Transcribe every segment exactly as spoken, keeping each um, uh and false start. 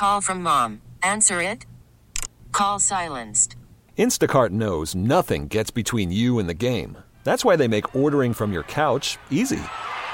call from mom. Answer it. Call silenced. Instacart knows nothing gets between you and the game. That's why they make ordering from your couch easy.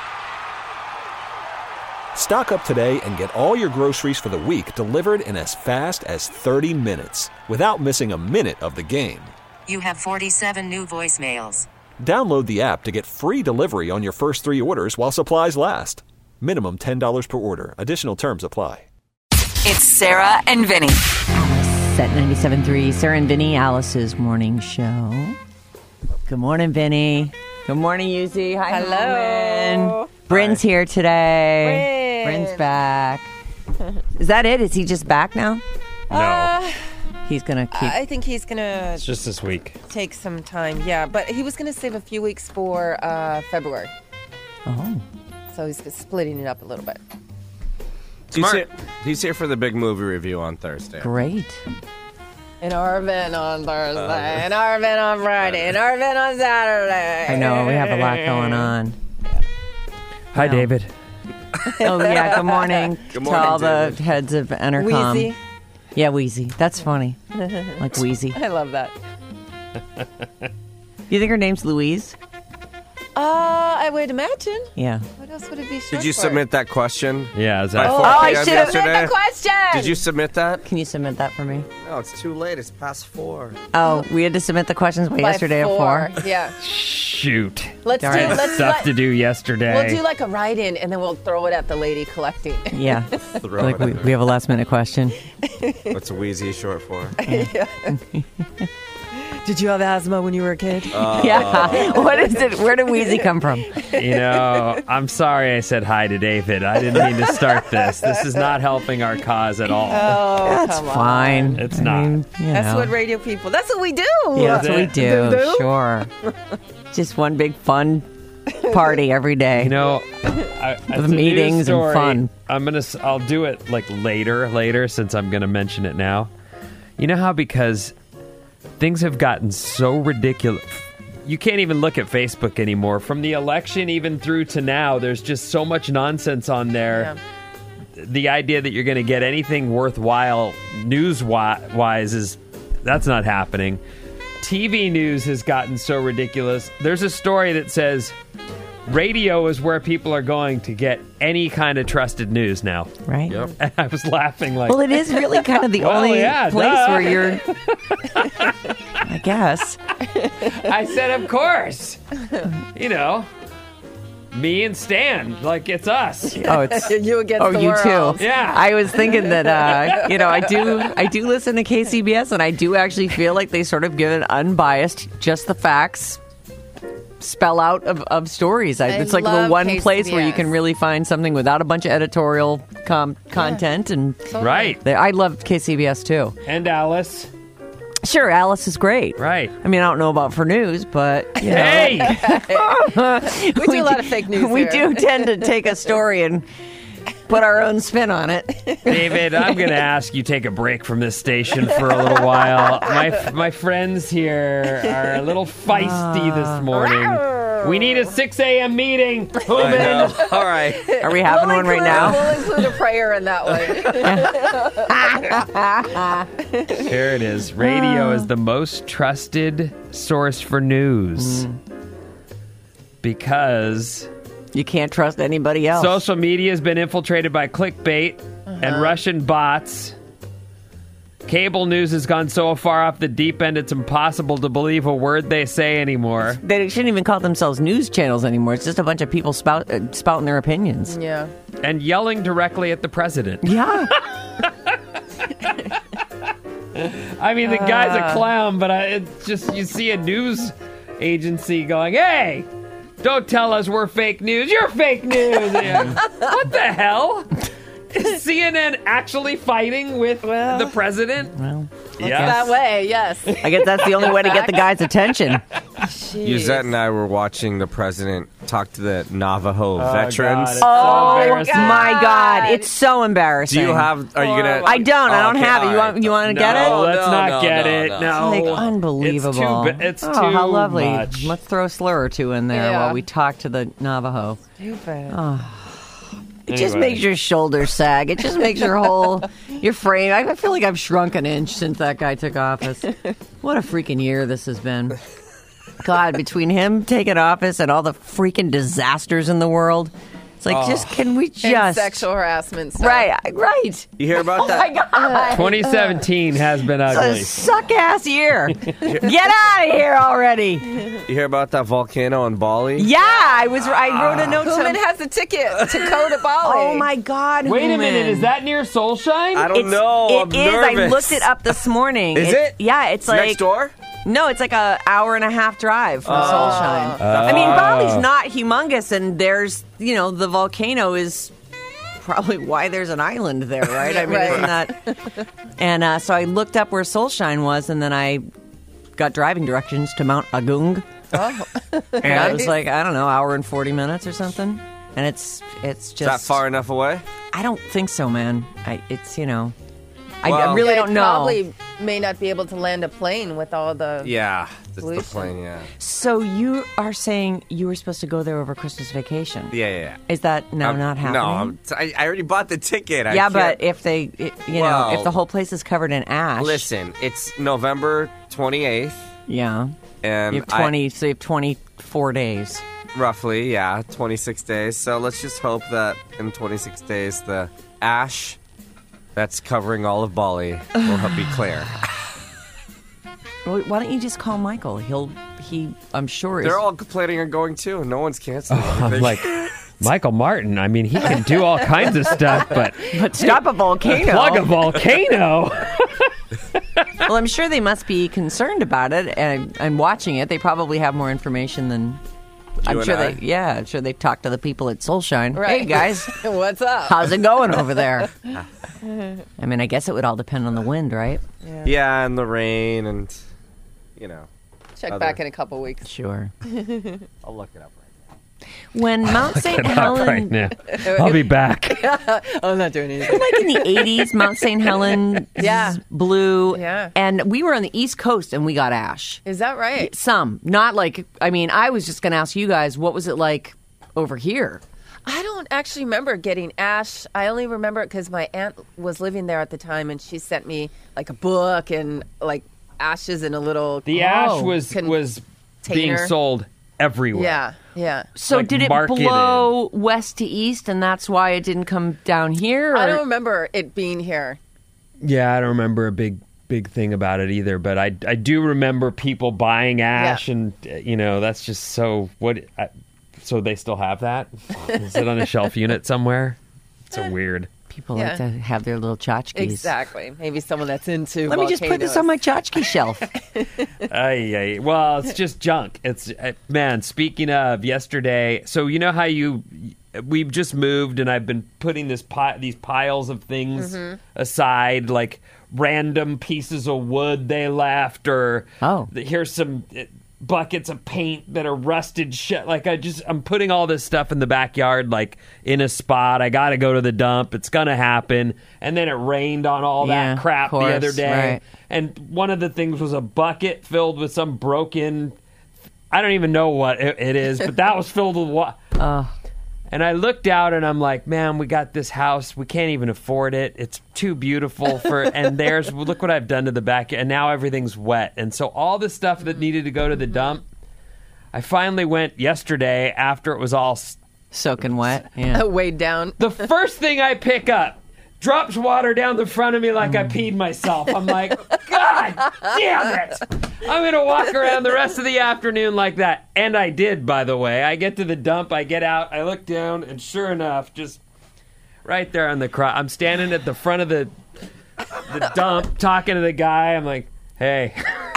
Stock up today and get all your groceries for the week delivered in as fast as thirty minutes without missing a minute of the game. You have forty-seven new voicemails. Download the app to get free delivery on your first three orders while supplies last. Minimum ten dollars per order. Additional terms apply. It's Sarah and Vinny. Set ninety-seven point three, Sarah and Vinny, Alice's morning show. Good morning, Vinny. Good morning, Yuzi. Hi, hello. Holman. Bryn's here today. Bryn. Bryn's back. Is that it? Is he just back now? No. Uh, He's going to keep... I think he's going to It's just this week. take some time. Yeah, but he was going to save a few weeks for uh, February. Oh. So he's splitting it up a little bit. He's here, he's here for the big movie review on Thursday. Great. In our event on Thursday, in our event on Friday, in our event on Saturday. I know. We have a lot going on. Hi, No. David. Oh, yeah. Good morning, Good to morning, all the David. heads of Entercom. Wheezy. Yeah, Wheezy. That's funny. Like Wheezy. I love that. You think her name's Louise? Uh, I would imagine. Yeah. What else would it be short Did you for? submit that question? Yeah, is By that... Oh, four I p.m. should have submitted yesterday? the question. Did you submit that? Can you submit that for me? No, it's too late. It's past four. Oh, we had to submit the questions by, By yesterday four. at four? Yeah. Shoot. Let's do. Darn. I had Let's stuff let, to do yesterday. We'll do like a write-in, and then we'll throw it at the lady collecting. Yeah. Throw Like it we, in we have a last minute question. What's Wheezy short for? Did you have asthma when you were a kid? Yeah. What is it? Where did Wheezy come from? You know, I'm sorry I said hi to David. I didn't mean to start this. This is not helping our cause at all. Oh, That's come on. fine. It's I not. mean, you That's know. what radio people. That's what we do. Yeah, that's what we That's do. Do-do? Sure. Just one big fun party every day. You know, I, it's a With news meetings and story. fun. I'm gonna. s- I'll do it like later, later, since I'm gonna mention it now. You know how because things have gotten so ridiculous. You can't even look at Facebook anymore. From the election even through to now, there's just so much nonsense on there. Yeah. The idea that you're going to get anything worthwhile news-wise is that's not happening. T V news has gotten so ridiculous. There's a story that says radio is where people are going to get any kind of trusted news now. Right? Yep. And I was laughing like, Well, it is really kind of the Well, only yeah, place duh. where you're. I guess. I said, of course. You know, me and Stan, like it's us. Oh, it's. You against Oh, the you world. too. Yeah. I was thinking that uh, you know I do I do listen to K C B S and I do actually feel like they sort of give an unbiased, just the facts spell out of, of stories. I, I it's like the love one K C B S. place where you can really find something without a bunch of editorial com- content. And Right. they, I love K C B S too. And Alice. Sure, Alice is great. Right. I mean, I don't know about for news, but you know. Hey! We do a lot of fake news We here. do tend to take a story and put our own spin on it. David, I'm going to ask you take a break from this station for a little while. My my friends here are a little feisty this morning. We need a six a.m. meeting. I Human. know. All right. Are we having We'll one right include- now? We'll include a prayer in that one. Here it is. Radio is the most trusted source for news. Because You can't trust anybody else. social media has been infiltrated by clickbait and Russian bots. Cable news has gone so far off the deep end it's impossible to believe a word they say anymore. They shouldn't even call themselves news channels anymore. It's just a bunch of people spout, uh, spouting their opinions. Yeah. And yelling directly at the president. Yeah. I mean, the guy's a clown, but I, it's just, you see a news agency going, hey, don't tell us we're fake news. You're fake news. Yeah. What the hell? Is C N N actually fighting with Well, the president? Well, Yes. That way, yes. I guess that's the only way to get the guy's attention. Yuzette and I were watching the president talk to the Navajo Oh, veterans. God, it's so Oh, embarrassing. my God. It's so embarrassing. Do you have? Are you gonna? I don't. I Oh, don't okay, have it. all You want, right. you want to No, get it? Oh, let's no, not no, get no, it. no. No. Like, unbelievable. It's too, ba- it's oh, too how lovely. much. Let's throw a slur or two in there Yeah. while we talk to the Navajo. Stupid. It just Anyway. makes your shoulders sag. It just makes your whole, your frame. I feel like I've shrunk an inch since that guy took office. What a freaking year this has been. God, between him taking office and all the freaking disasters in the world, it's like, just, can we And just. sexual harassment stuff. Right, right. You hear about Oh that? my God. twenty seventeen has been It's ugly. a suck ass year. Get out of here already. You hear about that volcano in Bali? Yeah, I was. I wrote a note Human to. has a ticket to go to Bali. Oh my God! Wait a Human. minute, is that near Soulshine? I don't It's, know. It I'm is. I nervous. looked it up this morning. Is It's- it? Yeah, it's, It's like next door? No, it's like a hour and a half drive from Oh. Soulshine. I mean, Bali's not humongous, and there's you know the volcano is probably why there's an island there, right? I mean, Right. isn't that? And uh, so I looked up where Soulshine was, and then I got driving directions to Mount Agung. Oh. And I was like, I don't know, hour and forty minutes or something. And it's it's just Is that far enough away? I don't think so, man. I it's you know, I, I Well- really Yeah, don't you know. Probably may not be able to land a plane with all the. Yeah. That's the Pollution. plane, yeah. So you are saying you were supposed to go there over Christmas vacation? Yeah, yeah, yeah. Is that now I'm- not happening? No, I'm, I, I already bought the ticket. I yeah, can't- but if they, it, you Well, know, if the whole place is covered in ash. Listen, it's November twenty-eighth, Yeah. and You have twenty. so you have twenty-four days. I, roughly, yeah, twenty-six days. So let's just hope that in twenty-six days the ash that's covering all of Bali will help be clear. Well, why don't you just call Michael? He'll he. I'm sure. They're is, all planning on going too. No one's canceling. I'm anything. like, Michael Martin, I mean, he can do all kinds of stuff, but but stop a volcano. plug a volcano. Well, I'm sure they must be concerned about it, and I'm watching it. They probably have more information than. I'm and sure I? they. Yeah, I'm sure they talked to the people at Soulshine. Right. Hey guys, What's up? how's it going over there? I mean, I guess it would all depend on the wind, right? yeah, and the rain, and you know, Check other- back in a couple weeks. Sure. I'll look it up right now. When Mount Saint Not Helen, right now. I'll be back. I'm not doing anything. like in the eighties, Mount Saint Helen Yeah. blew. Yeah. And we were on the East Coast and we got ash. Is that right? Some. Not like, I mean, I was just going to ask you guys, what was it like over here? I don't actually remember getting ash. I only remember it because my aunt was living there at the time, and she sent me like a book and like ashes in a little. The ash Oh. was Con- was being container. sold everywhere. Yeah, yeah. So Like did it marketed. blow west to east and that's why it didn't come down here? Or? I don't remember it being here. Yeah, I don't remember a big big thing about it either, but I, I do remember people buying ash, Yeah. and uh, you know that's just so what. I, so they still have that? Is it on a shelf unit somewhere? It's so weird. People Yeah. like to have their little tchotchkes. Exactly. Maybe someone that's into. Let me just put this on my tchotchke shelf. Ay, ay. Well, it's just junk. It's uh, man. Speaking of yesterday, so you know how you we've just moved, and I've been putting this pi- these piles of things aside, like random pieces of wood they left, or Oh. th- here's some uh, buckets of paint that are rusted shit. Like I just I'm putting all this stuff in the backyard, like in a spot. I got to go to the dump. It's gonna happen. And then it rained on all Yeah, that crap of the other course, day. right. And one of the things was a bucket filled with some broken. I don't even know what it, it is, but that was filled with what. And I looked out and I'm like, man, we got this house. We can't even afford it. It's too beautiful for. And there's look what I've done to the back, and now everything's wet. And so all the stuff that needed to go to the dump, I finally went yesterday after it was all. s- Soaking wet. Yeah. Weighed down. The first thing I pick up drops water down the front of me like I peed myself. I'm like, God damn it! I'm gonna walk around the rest of the afternoon like that. And I did, by the way. I get to the dump, I get out, I look down, and sure enough, just right there on the crotch, I'm standing at the front of the the dump, talking to the guy. I'm like, hey.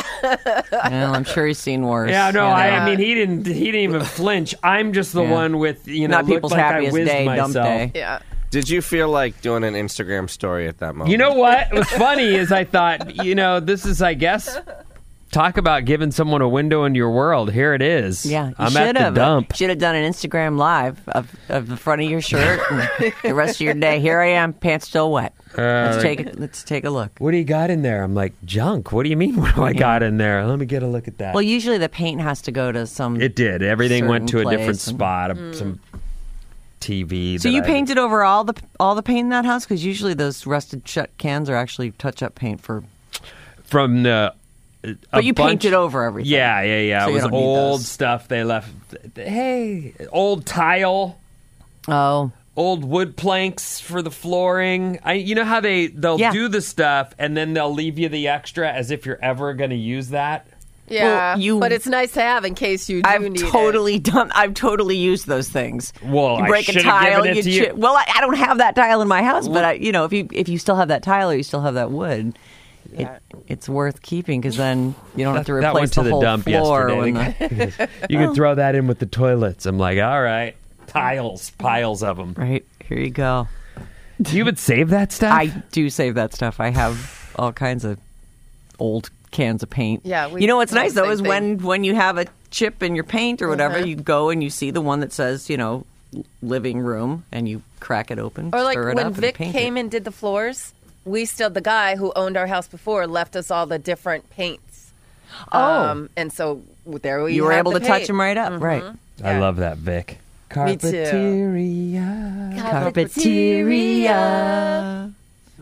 Well, I'm sure he's seen worse. Yeah, no, you I, know. I mean, he didn't. He didn't even flinch. I'm just the Yeah. one with you know, Not looked people's like I happiest whizzed day, dump myself. day. Yeah. Did you feel like doing an Instagram story at that moment? You know what? What's funny is I thought, you know, this is, I guess, talk about giving someone a window into your world. Here it is. Yeah, you I'm should at the have. dump. Should have done an Instagram live of, of the front of your shirt and the rest of your day. Here I am, pants still wet. Let's Uh, take a, let's take a look. What do you got in there? I'm like, junk. What do you mean? What do I got in there? Let me get a look at that. Well, usually the paint has to go to some. it did. Everything went to certain a different place and- spot. Some T V. So that you I- painted over all the all the paint in that house? Because usually those rusted shut cans are actually touch-up paint for... from the. a But you bunch- painted over everything. Yeah, yeah, yeah. So it you was don't need old those. stuff they left. Hey, old tile. Oh. Old wood planks for the flooring. I, you know how they they'll Yeah. do the stuff and then they'll leave you the extra as if you're ever going to use that. Yeah, Well, you- but it's nice to have in case you do I've need totally done. I've totally used those things. Well, you I break a should've tile. given it you to you. chi- Well, I, I don't have that tile in my house, but I, you know, if you if you still have that tile or you still have that wood, it, it's worth keeping because then you don't have to That- replace that went to the the whole dump floor. When yesterday. the, You can throw that in with the toilets. I'm like, all right, tiles, piles of them. right here you go. You would save that stuff? I do save that stuff. I have all kinds of old cans of paint. Yeah, we- you know what's we have nice the though same is when when you have a chip in your paint or whatever, Uh-huh. you go and you see the one that says you know living room and you crack it open. Or like stir it when up and Vic paint came it. and did the floors, we still the guy who owned our house before left us all the different paints. Oh. Um, and so there we You were have able the to touch paint. them right up, right? I love that, Vic. Me too. Carpeteria. Cafeteria.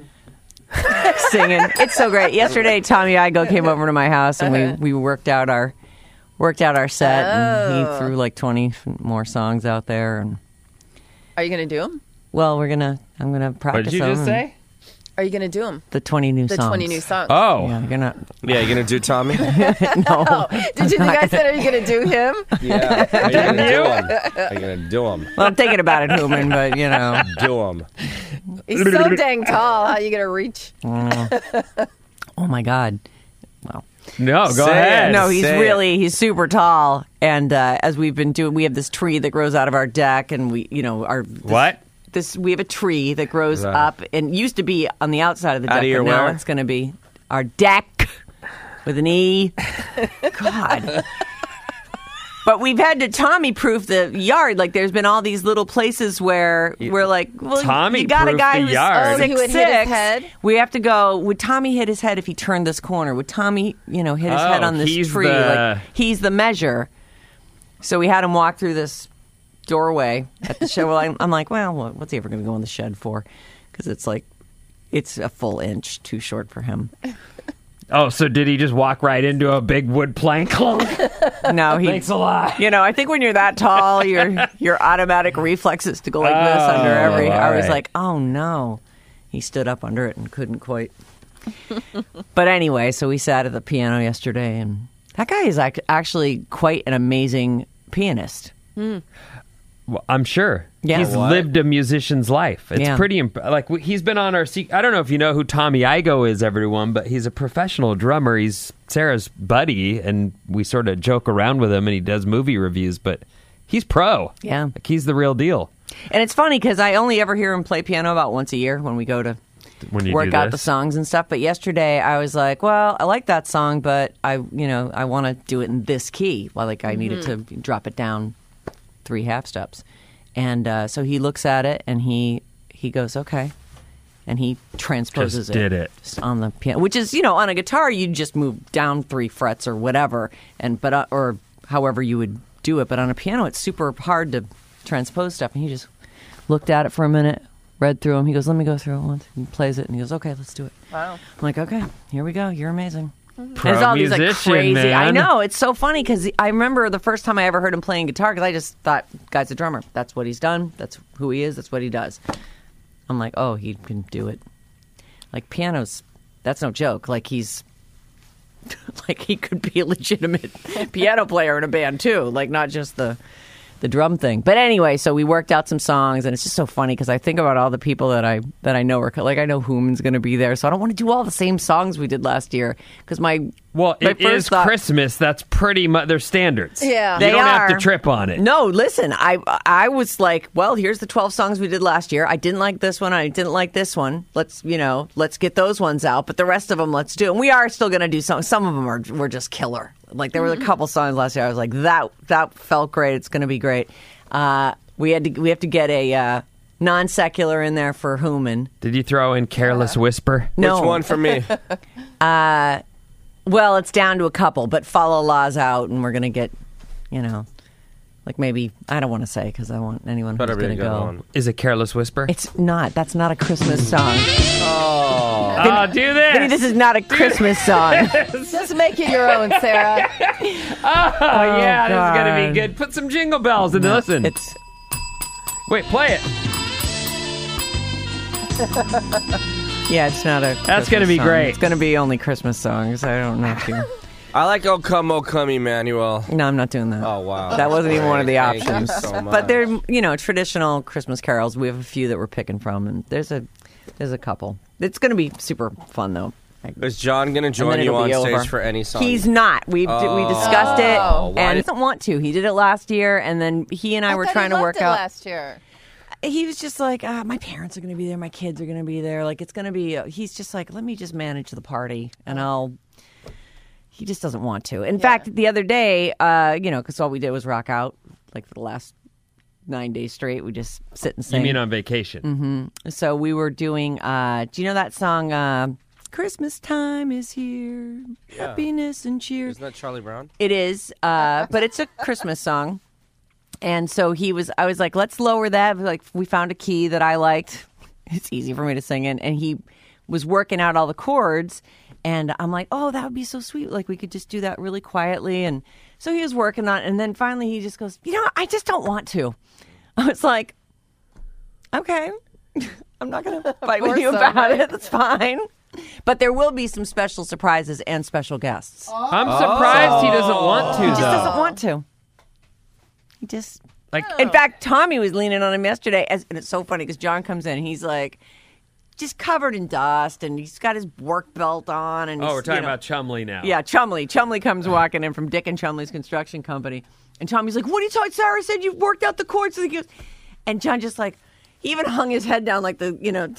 Singing. It's so great. Yesterday, Tommy Igo came over to my house and we, we worked out our worked out our set. And he threw like twenty more songs out there. And Are you going to do them? well, we're gonna. I'm gonna What practice. did you just them. say? Are you going to do them? The twenty new The songs. twenty new songs. Oh. Yeah, you're gonna. Yeah, you gonna do Tommy? No. Did you think I said, are you going to do him? Yeah. Are you gonna do him? Are you gonna do him? Well, I'm thinking about it, Human, but you know. Do him. He's so dang tall. How are you going to reach? Oh my God. Well. No, go Say ahead. it. No, he's Say it. really he's super tall, and uh, as we've been doing, we have this tree that grows out of our deck, and we, you know, our this, What? This we have a tree that grows Right. up, and used to be on the outside of the Out deck, of your but now where? it's going to be our deck with an E. God. But we've had to Tommy proof the yard. Like there's been all these little places where we're like, well, Tommy you got a proofed guy the who's yard. Oh, six he would hit his six. head? We have to go. Would Tommy hit his head if he turned this corner? Would Tommy, you know, hit his Oh, head on this he's tree? the- Like he's the measure. So we had him walk through this doorway at the shed. Well, I'm, I'm like, well, what- what's he ever going to go in the shed for? Because it's like, it's a full inch too short for him. Oh, so did he just walk right into a big wood plank? No, he. Thanks a lot. You know, I think when you're that tall, your your automatic reflex is to go like this Oh, under every. I all was right. like, oh no. He stood up under it and couldn't quite. But anyway, so we sat at the piano yesterday, and that guy is ac- actually quite an amazing pianist. Well, I'm sure. Yeah. He's What? lived a musician's life. It's Yeah. pretty imp- like w- he's been on our se- I don't know if you know who Tommy Igo is, everyone, but he's a professional drummer. He's Sarah's buddy, and we sort of joke around with him, and he does movie reviews, but he's pro. Yeah. Like he's the real deal. And it's funny because I only ever hear him play piano about once a year when we go to When you work do out the this. songs and stuff. But yesterday I was like, well, I like that song, but I, you know, I want to do it in this key. Well, like I needed to drop it down three half steps. And uh, so he looks at it and he he goes, okay. And he transposes Just did it. just on the piano, which is, you know, on a guitar, you just move down three frets or whatever. And, but, uh, or however you would do it. But on a piano, it's super hard to transpose stuff. And he just looked at it for a minute, read through them. He goes, let me go through it once. He plays it. And he goes, okay, let's do it. Wow. I'm like, okay, here we go. You're amazing. Pro And it's all these like musician, crazy. I man. know it's so funny because I remember the first time I ever heard him playing guitar because I just thought, guy's a drummer. That's what he's done. That's who he is. That's what he does. I'm like, oh, he can do it. Like pianos, that's no joke. Like he's, like he could be a legitimate piano player in a band too. Like not just the. The drum thing, but anyway, so we worked out some songs, and it's just so funny because I think about all the people that I that I know are like I know Human's going to be there, so I don't want to do all the same songs we did last year because my Well, my it first is thought- Christmas. That's pretty much their standards. Yeah. You They don't have are. to trip on it. No, listen, I I was like, well, here's the twelve songs we did last year. I didn't like this one. I didn't like this one. Let's you know, let's get those ones out, but the rest of them, let's do. And we are still going to do some. Some of them are were just killer. Like there were a couple songs last year. I was like, that that felt great. It's going to be great. Uh, we had to we have to get a uh, non secular in there for Human. Did you throw in Careless Whisper? No, Which one for me? well, it's down to a couple, but Follow Laws out, and we're gonna get, you know, Like maybe, I don't want to say because I want anyone Better who's be a going to good go. one. Is it Careless Whisper? It's not. That's not a Christmas song. Oh. Oh, do this. Vinny, this is not a Christmas song. Just make it your own, Sarah. Oh, yeah, this is going to God. be good. Put some jingle bells and listen. It's Wait, play it. yeah, it's not a. That's gonna Christmas be song. great. It's gonna be only Christmas songs. I don't know if you. I like "O Come, O Come, Emmanuel." No, I'm not doing that. Oh wow, That wasn't even one of the Thank you options. so much. But they're, you know, traditional Christmas carols. We have a few that we're picking from, and there's a there's a couple. It's going to be super fun, though. Is John gonna And join then you it'll on be stage over. for any song? He's not. We Oh. we discussed it, Oh, why and he did- doesn't want to. He did it last year, and then he and I, I were thought trying he to loved work it out. last year. He was just like, ah, my parents are going to be there, my kids are going to be there. Like it's going to be. He's just like, let me just manage the party, and I'll. He just doesn't want to. In fact, the other day, uh, you know, because all we did was rock out, like for the last nine days straight, we just sit and You sing. mean on vacation? Mm-hmm. So we were doing. Uh, do you know that song? Uh, Christmas time is here, happiness and cheer. Isn't that Charlie Brown? It is, uh, but it's a Christmas song. And so he was, I was like, let's lower that. Like, we found a key that I liked. It's easy for me to sing in. And he was working out all the chords. And I'm like, oh, that would be so sweet. Like, we could just do that really quietly. And so he was working on it. And then finally he just goes, you know, I just don't want to. I was like, okay, I'm not going to fight with course you so, about right? it. That's fine. But there will be some special surprises and special guests. I'm surprised he doesn't want to, He just though. doesn't want to. He just. Like, In fact, Tommy was leaning on him yesterday, as, and it's so funny because John comes in, he's like, just covered in dust, and he's got his work belt on, and oh, he's, we're talking you know- about Chumley now. yeah, Chumley. Chumley comes walking in from Dick and Chumley's construction company, and Tommy's like, "What are you talking? Sarah said you've worked out the chords." So he goes, and John just like, he even hung his head down like the, you know,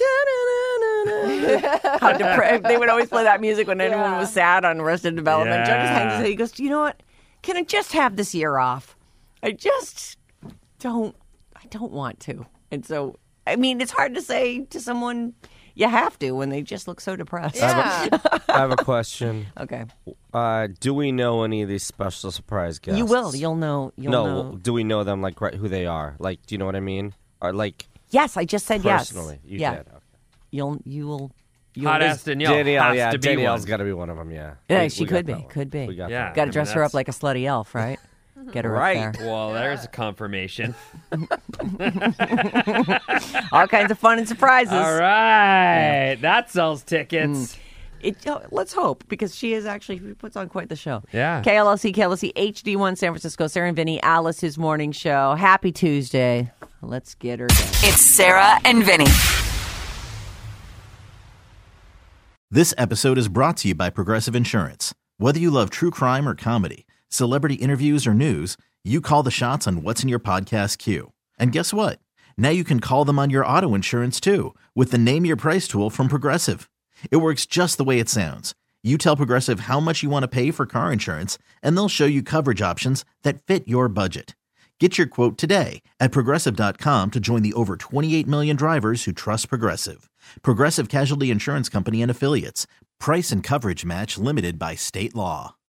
how depre- they would always play that music when anyone was sad on Arrested Development. John just hangs his head. He goes, "You know what? Can I just have this year off? I just don't. I don't want to." And so, I mean, it's hard to say to someone you have to when they just look so depressed. Yeah. I have a question. Okay. Uh, do we know any of these special surprise guests? You will. You'll know. You'll no, know. do we know them like right who they are? Like, do you know what I mean? Or like Yes, I just said yes. personally? You yeah. did. Okay. You'll. You will. You'll Hot ass Danielle Danielle, has yeah, to be Danielle's one. got to be one of them. Yeah. Yeah, We- she we got could be. that one. Could be. We got Yeah. that Got I to mean, dress her up that's- like a slutty elf, right? Get her Right. up there. Well, there's a confirmation. All kinds of fun and surprises. All right. That sells tickets. It, oh, let's hope, because she is actually she puts on quite the show. Yeah. K L L C, K L L C, H D one, San Francisco. Sarah and Vinny, Alice's morning show. Happy Tuesday. Let's get her done. It's Sarah and Vinny. This episode is brought to you by Progressive Insurance. Whether you love true crime or comedy, celebrity interviews or news, you call the shots on what's in your podcast queue. And guess what? Now you can call them on your auto insurance too with the Name Your Price tool from Progressive. It works just the way it sounds. You tell Progressive how much you want to pay for car insurance, and they'll show you coverage options that fit your budget. Get your quote today at Progressive dot com to join the over twenty-eight million drivers who trust Progressive. Progressive Casualty Insurance Company and Affiliates. Price and coverage match limited by state law.